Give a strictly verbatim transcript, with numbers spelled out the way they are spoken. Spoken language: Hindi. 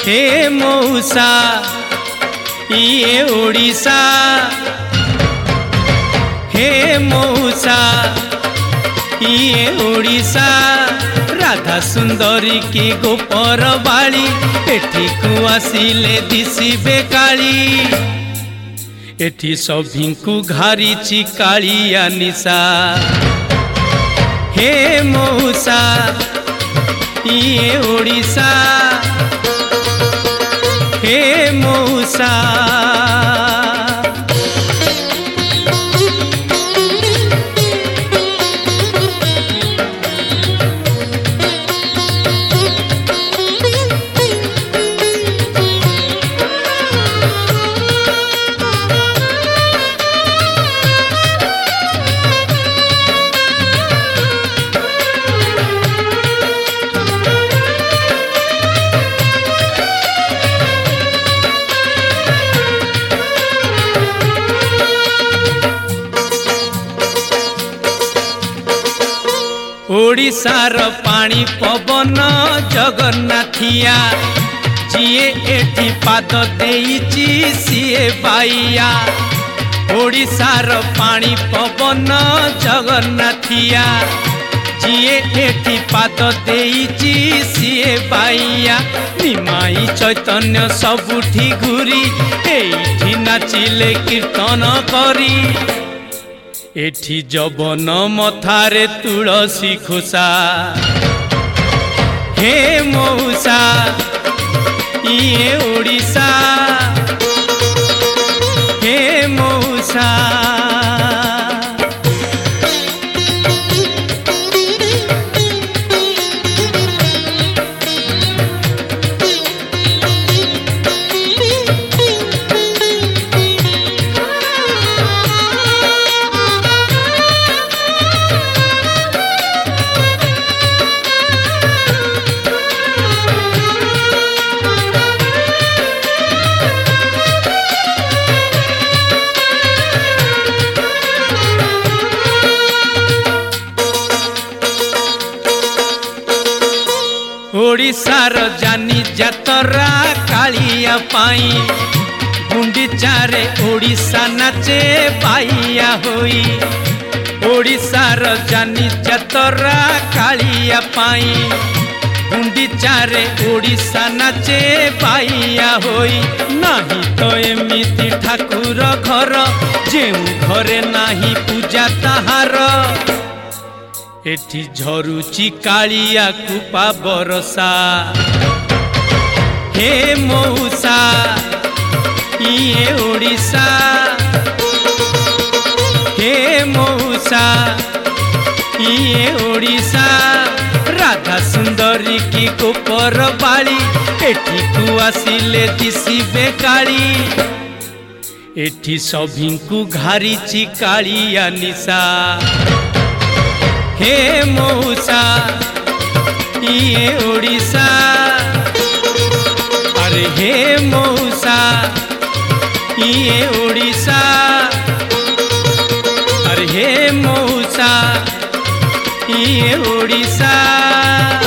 हे मौसा ये ओडिशा, हे मौसा ये ओडिशा, राधा सुंदरी की गोपर बाली, एठी को आसिले दिसिबे काली, एठी सभिंकु घारिची कालिया निशा। हे मौसा ये ओडिशा, हे मौसा। ओडिशार पानी पवन जगन्नाथिया, जिए एठी पाद देइची सिए बाइया। ओडिशार पानी पवन जगन्नाथिया, जिए एठी पाद देइची सिए बाइया। निमाई चैतन्य सबुठी घुरी, एठी नाचिले कीर्तन करी, एठी जबन मथारे तुलसी खोसा। हे मौसा ये ओडिशा, हे मौसा। ओडिशार जानी जातरा कालिया पाई, गुंडीचारे ओडिशा नाचे बाइया होई। ओडिशार जानी जातरा कालिया पाई, गुंडीचारे ओडिशा नाचे बाइया होई। नाही तो एमिति ठाकुर घर, जेउ घरे नाही पूजा ताहार, एठी झरुची कालिया कृपा बरसा। हे मौसा ये ओडिशा, हे मौसा ये ओडिशा, राधा सुंदरी की गोपर बाली, एठी को आसिले दिसिबे काली, एठी सभिंकु घारिची कालिया निशा। हे मौसा ये ओडिशा, अरे हे मौसा ये ओडिशा, अरे हे मौसा ये ओडिशा।